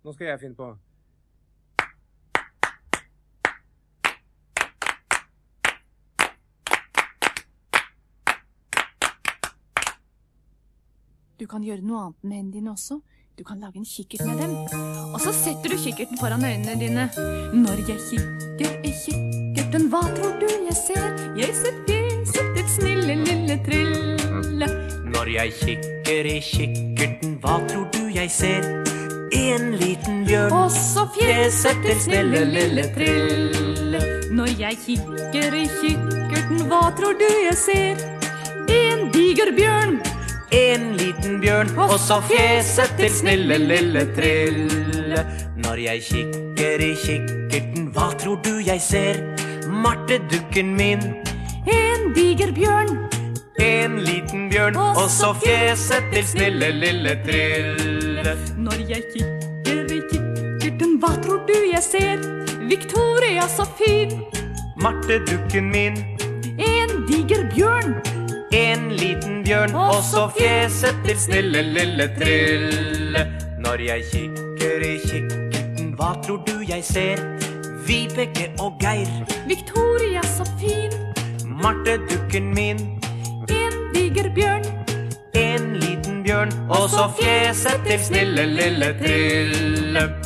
Nå skal jeg finne på. Du kan gjøre noe annet med hendene dine også. Du kan lage en kikkert med dem. Og så setter du kikkerten foran øynene dine. Når jeg kikker i kikkerten, hva tror du jeg ser? Jeg ser fjeset ditt snille lille trille. Når jeg kikker i kikkerten, hva tror du jeg ser? En liten bjørn, og så fjeset ditt snille lille trille. Når jeg kikker i kikkerten, hva tror du jeg ser? En diger bjørn, en liten bjørn, og så fjeset ditt snille lille trille. Når jeg kikker i kikkerten, hva tror du jeg ser? Martedukken min, en diger bjørn, en liten bjørn, og så fjeset ditt snille lille trille. Når jeg kikker i kikkerten, hva tror du jeg ser? Victoria så fin, Martedukken min, en diger bjørn, en liten bjørn, og så fjeset ditt snille lille trille. Når jeg kikker i kikkerten, hva tror du jeg ser? Vibeke og Geir, Victoria så fin, Martedukken min, en diger bjørn, en liten bjørn, og så fjeset ditt snille lille trille.